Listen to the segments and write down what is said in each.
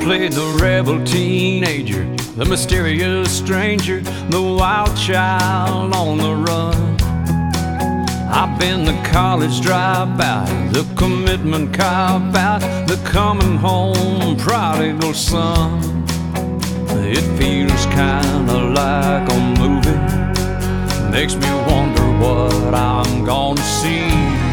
played the rebel teenager, the mysterious stranger, the wild child on the run. I've been the college dropout, the commitment cop-out, the coming home prodigal son. It feels kinda like a movie, makes me wonder what I'm gonna see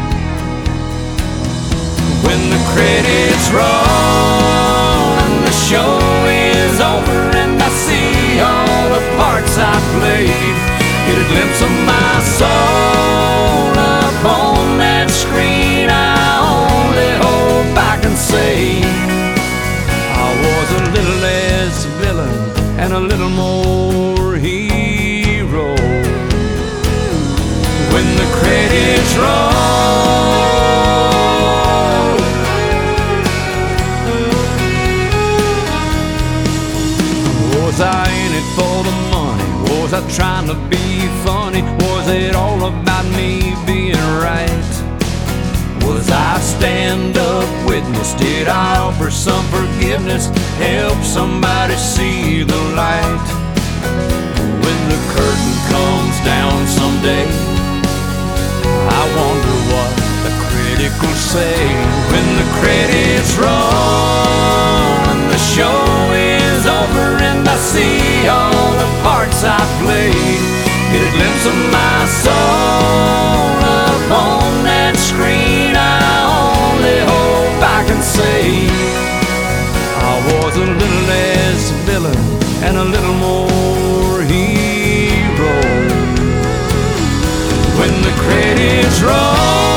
when the credits roll and the show is over and I see all the parts I played. Get a glimpse of my soul up on that screen. I only hope I can say I was a little less villain and a little more hero when the credits roll. Was I in it for the money? Was I trying to be funny? Was it all about me being right? Was I stand-up witness? Did I offer some forgiveness? Help somebody see the light? When the curtain comes down someday, I wonder what the critic will say. When the credits roll and the show is over and I see all the parts I played, get a glimpse of my soul up on that screen. I only hope I can say I was a little less villain and a little more hero when the credits roll.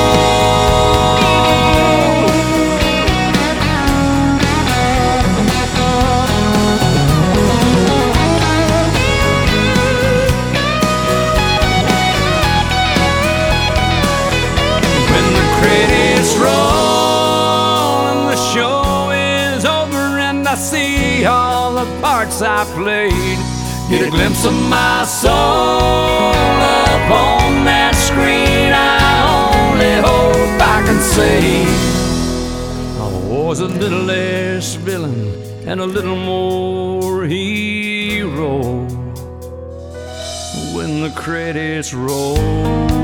I see all the parts I played, get a glimpse of my soul up on that screen. I only hope I can say I was a little less villain and a little more hero when the credits roll.